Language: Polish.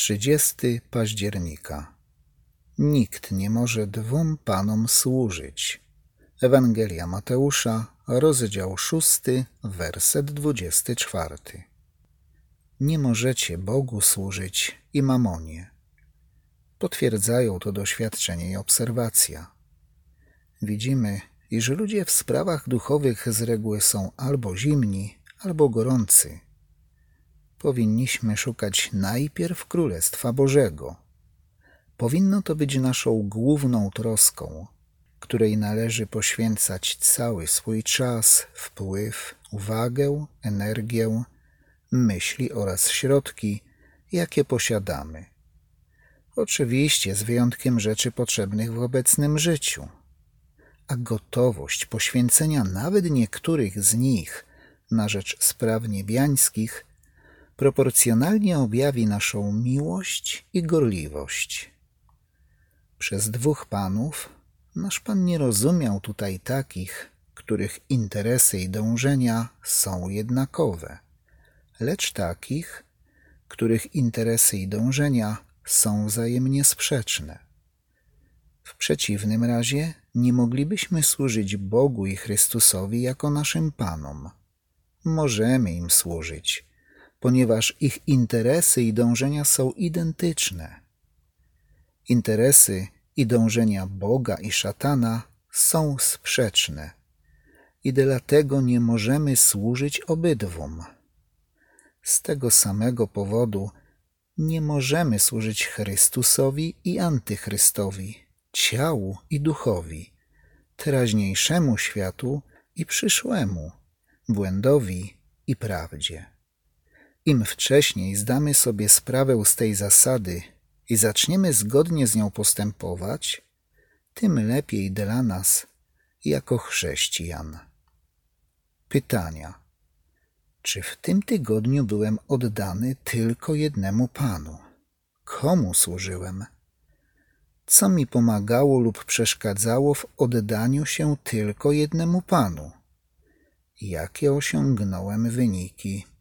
30 października. Nikt nie może dwóm panom służyć. Ewangelia Mateusza, rozdział 6, werset 24. Nie możecie Bogu służyć i mamonie. Potwierdzają to doświadczenie i obserwacja. Widzimy, iż ludzie w sprawach duchowych z reguły są albo zimni, albo gorący. Powinniśmy szukać najpierw Królestwa Bożego. Powinno to być naszą główną troską, której należy poświęcać cały swój czas, wpływ, uwagę, energię, myśli oraz środki, jakie posiadamy. Oczywiście z wyjątkiem rzeczy potrzebnych w obecnym życiu. A gotowość poświęcenia nawet niektórych z nich na rzecz spraw niebiańskich proporcjonalnie objawi naszą miłość i gorliwość. Przez dwóch panów nasz Pan nie rozumiał tutaj takich, których interesy i dążenia są jednakowe, lecz takich, których interesy i dążenia są wzajemnie sprzeczne. W przeciwnym razie nie moglibyśmy służyć Bogu i Chrystusowi jako naszym Panom. Możemy im służyć, ponieważ ich interesy i dążenia są identyczne. Interesy i dążenia Boga i szatana są sprzeczne i dlatego nie możemy służyć obydwom. Z tego samego powodu nie możemy służyć Chrystusowi i antychrystowi, ciału i duchowi, teraźniejszemu światu i przyszłemu, błędowi i prawdzie. Im wcześniej zdamy sobie sprawę z tej zasady i zaczniemy zgodnie z nią postępować, tym lepiej dla nas jako chrześcijan. Pytania. Czy w tym tygodniu byłem oddany tylko jednemu Panu? Komu służyłem? Co mi pomagało lub przeszkadzało w oddaniu się tylko jednemu Panu? Jakie osiągnąłem wyniki?